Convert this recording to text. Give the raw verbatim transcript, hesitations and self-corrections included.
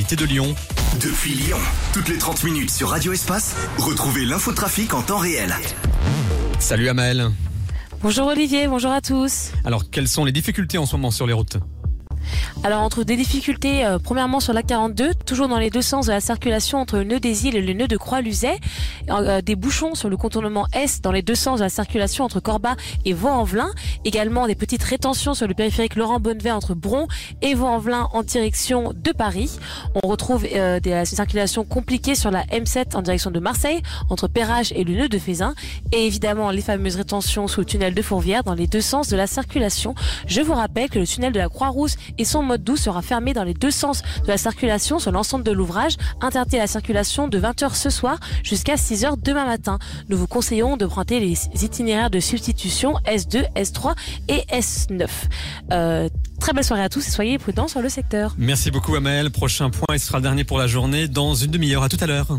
l'actualité de Lyon. Depuis Lyon, toutes les trente minutes sur Radio Espace, retrouvez l'infotrafic en temps réel. Salut Amel. Bonjour Olivier, bonjour à tous. Alors, quelles sont les difficultés en ce moment sur les routes ? Alors, on trouve des difficultés, euh, premièrement sur l'A quarante-deux, toujours dans les deux sens de la circulation entre le nœud des Îles et le nœud de Croix-Luzet. Euh, des bouchons sur le contournement Est dans les deux sens de la circulation entre Corba et Vaux-en-Velin. Également des petites rétentions sur le périphérique Laurent-Bonnevet entre Bron et Vaux-en-Velin en direction de Paris. On retrouve euh, des circulations compliquées sur la M sept en direction de Marseille, entre Perrache et le nœud de Fézin. Et évidemment, les fameuses rétentions sous le tunnel de Fourvière dans les deux sens de la circulation. Je vous rappelle que le tunnel de la Croix-Rousse et son mode doux sera fermé dans les deux sens de la circulation sur l'ensemble de l'ouvrage, interdit à la circulation de vingt heures ce soir jusqu'à six heures demain matin. Nous vous conseillons d'emprunter les itinéraires de substitution S deux, S trois et S neuf. Euh, très belle soirée à tous et soyez prudents sur le secteur. Merci beaucoup Amel. Prochain point, et ce sera le dernier pour la journée dans une demi-heure. À tout à l'heure.